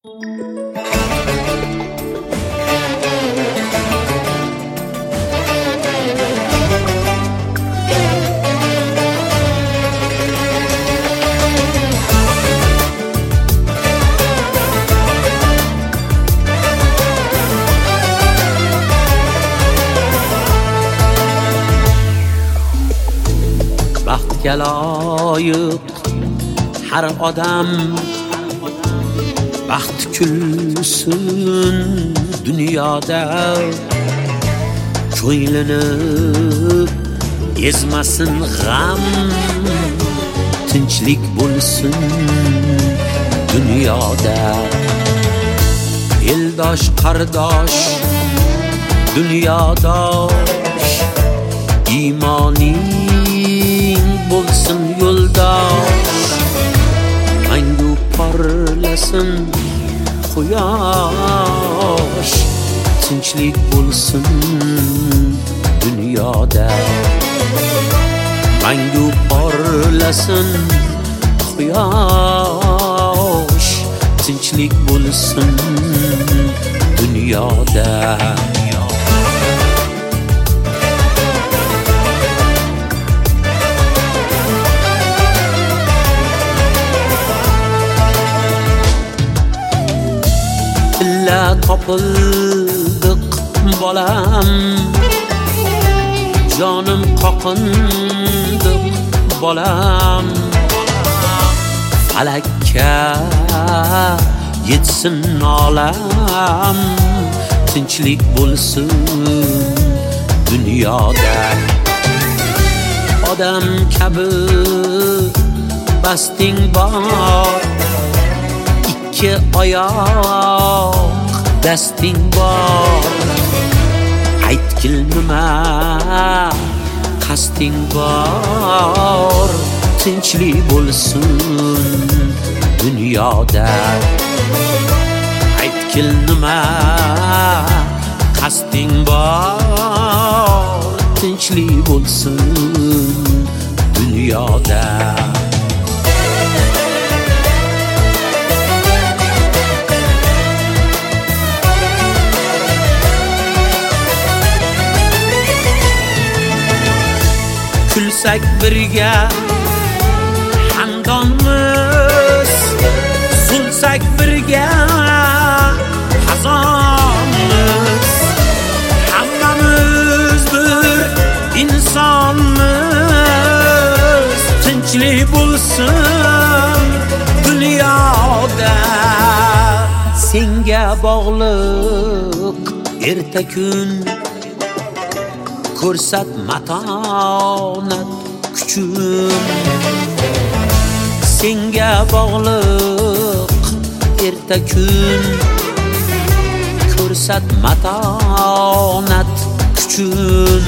Baxtga loyiq har odam baxt kulsin dunyoda, ko'nglini ezmasin g'am, tinchlik bo'lsin dunyoda. Eldosh qardosh dunyodosh, iymoning bo'lsin yo'ldosh, mangu porlasin quyosh, tinchlik bo'lsin dunyoda. Mangu porlasin quyosh, tinchlik bo'lsin dunyoda. Topildiq bolam, jonim qoqindiq bolam, falakka yetsin olam, tinchlik bo'lsin dunyoda. Odam kabi basting bor, ikki oyoq dasting bor, aytgil nima qasding bor, tinchlik bo'lsin dunyoda. Aytgil nima qasding bor, tinchlik bo'lsin dunyoda. Kulsak birga xandonmiz, zulsak birga xazonmiz. Hammamiz bir insonmiz, tinchlik bo'lsin dunyoda. Senga bog'liq erta kun, ko'rsat matonat kuchun. Senga bog'liq erta kun, ko'rsat matonat kuchun.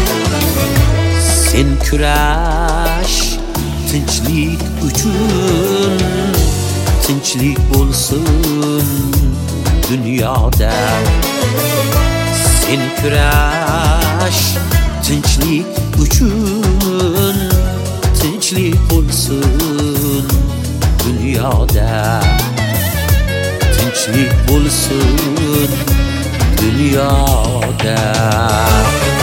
Sen kurash tinchlik uchun, tinchlik bo'lsin dunyoda. Sen kurash tinchlik uchun, tinchlik bo'lsin dunyoda. Tinchlik bo'lsin dunyoda.